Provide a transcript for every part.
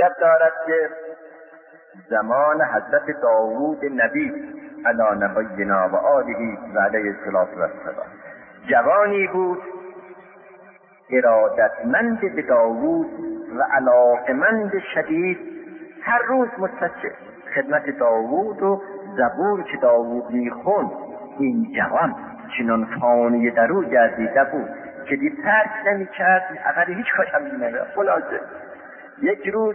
شب دارد که زمان حضرت داوود نبی علی نبینا و آله و علیه السلام جوانی بود ارادتمند به داوود و علاقمند شدید، هر روز متصل خدمت داوود و زبور که داوود میخوند. این جوان چنان خانه در او گردیده بود که ترک نمی‌کرد، اگر هیچ کاری هم نمی‌کرد. خلاصه یک روز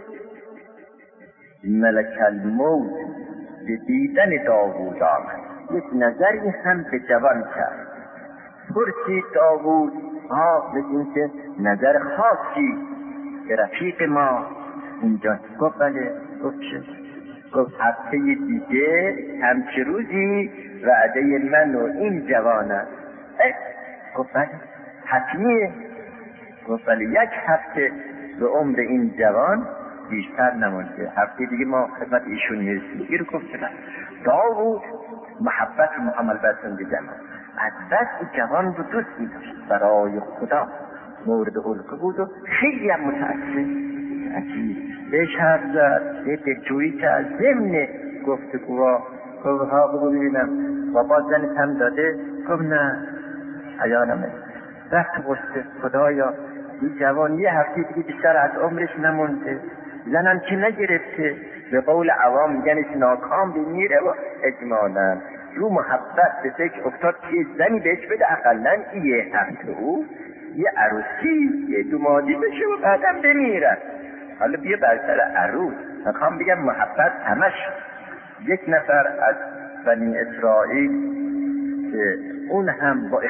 ملک الموت به دیدن داوود آمد، یک نظری هم به جوان کرد. پرسید داوود بگیم که نظر خاصی به رفیق ما اینجا؟ گفت بله. گفت چه؟ گفت هفته دیگه همچه روزی وعده من و این جوانه. گفت بله حتمیه. گفت بله یک هفته به عمر این جوان بیشتر نمونده، هفته دیگه ما خدمت ایشون میرسیم. این رو گفت بله. داوود محبت و معامل بسنده جمع از بس این جوان رو دوست می‌داشت، برای خدا مورد علقه بود و خیلی هم متأثر. عجیب بهش حرف زد، به دلجویی کرد، ضمن گفتگوها گفت بگو ببینم بابا زنت هم داده؟ گفت نه عیانمه. رفت قصه خدایا این جوان یه هفته دیگه بیشتر از عمرش نمونده، زنم که نگرفته، به قول عوام میگنش ناکام بمیره. و اجمالا رو محبت به فکر افتاد که زنی بهش بده اقلن یه هفته او یه عروسی یه دومادی بشه و بعدم بمیره. حالا بیا برسر عروس میخوام بگم محبت همش. یک نفر از بنی اسرائیل که اون هم با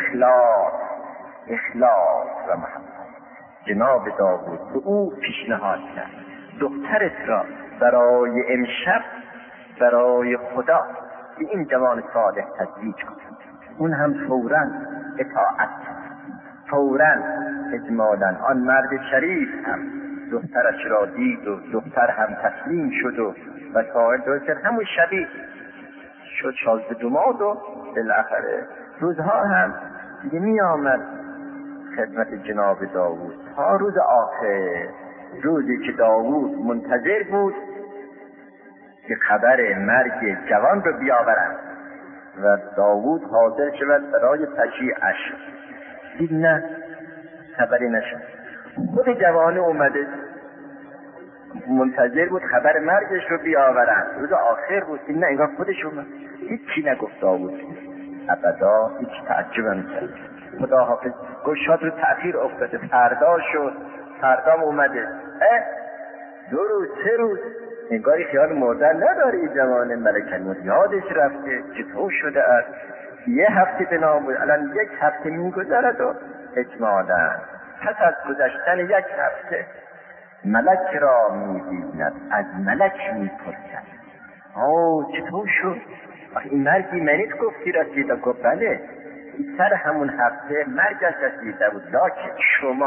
اخلاص و محبت جناب داوود به او پیشنهاد کرد دخترت را برای امشب برای خدا به این جوان صالح تزویج کن. اون هم فوراً اطاعت، فوراً اجمالاً آن مرد شریف هم دخترش را دید و دختر هم تسلیم شد و وسائل درست همون شبیه شد شازده دوماد و بالاخره روزها هم دیگه می آمد خدمت جناب داوود تا روز آخر، روزی که داوود منتظر بود که خبر مرگ جوان رو بیاورند و داوود حاضر شود برای تشییعش. دید نه خبری نشد. خود جوانه اومده منتظر بود خبر مرگش رو بیاورند، روز آخر بود. دید نه انگار خودش اومد. هیچی نگفت داوود، ابدا هیچ تعجب نکرد. خدا حافظ گفت شاد رو تأخیر افتاده، فردا شد، فردام اومده. 2 روز 3 روز انگاری خیال مردن نداره این جوانه. ملک الموت یادش رفته چطور شده است. یه هفته به نام بود، الان 1 هفته میگذرد و اجمالا پس از گذشتن 1 هفته ملک را میبیند، از ملک میپرسد چطور شد؟ این مرگی منیت گفتی رسیده؟ گفت بله سر همون هفته مرگش رسیده بود، لکن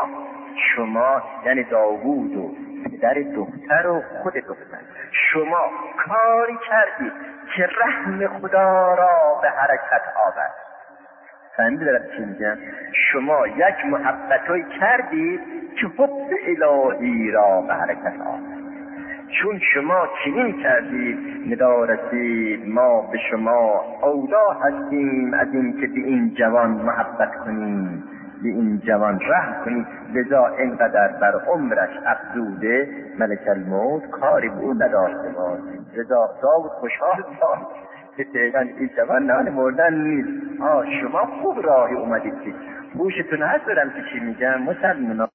شما یعنی داوود و پدر دختر و خود دختر شما کاری کردید که رحم خدا را به حرکت آورد. فهمیدی دارم چی میگم؟ شما یک محبتایی کردید که حب الهی را به حرکت آورد. چون شما چنین کردید ندا رسید ما به شما اولا هستیم از این که به این جوان محبت کنیم، به این جوان رحم کنیم. لذا اینقدر بر عمرش افزوده ملک الموت کاری به او نداشته بود. لذا داوود خوشحال بود که فعلا این جوان نه مردن نیست. شما خوب راهی اومدید که گوشتون هست دارم که چی میگم مسلمان